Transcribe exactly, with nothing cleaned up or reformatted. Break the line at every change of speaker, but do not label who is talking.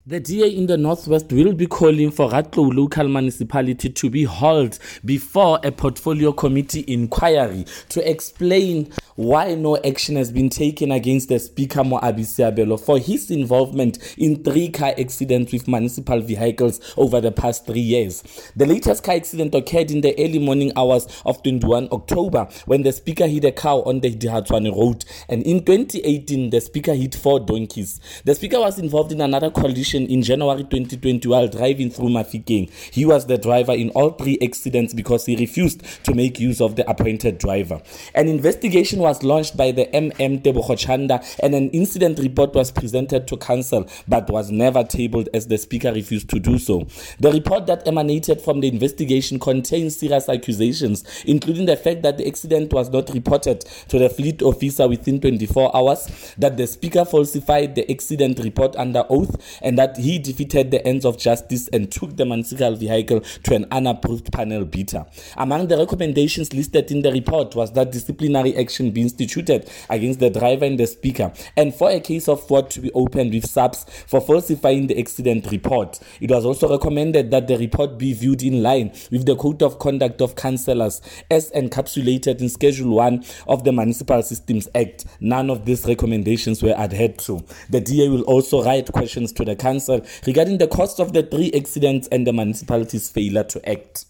The D A in the Northwest will be calling for Ratlou local municipality to be held before a portfolio committee inquiry to explain why no action has been taken against the Speaker Moabi Seabelo for his involvement in three car accidents with municipal vehicles over the past three years. The latest car accident occurred in the early morning hours of twenty-first of October when the Speaker hit a cow on the Dihatswane Road, and in twenty eighteen the Speaker hit four donkeys. The Speaker was involved in another collision in January twenty twenty while driving through Mafikeng. He was the driver in all three accidents because he refused to make use of the appointed driver. An investigation was launched by the M M Tebogo Chanda and an incident report was presented to council but was never tabled as the Speaker refused to do so. The report that emanated from the investigation contains serious accusations, including the fact that the accident was not reported to the fleet officer within twenty-four hours, that the Speaker falsified the accident report under oath, and that he defeated the ends of justice and took the municipal vehicle to an unapproved panel beater. Among the recommendations listed in the report was that disciplinary action be instituted against the driver and the Speaker, and for a case of fraud to be opened with S A P S for falsifying the accident report. It was also recommended that the report be viewed in line with the Code of Conduct of Councillors as encapsulated in Schedule one of the Municipal Systems Act. None of these recommendations were adhered to. The D A will also write questions to the council regarding the cost of the three accidents and the municipality's failure to act.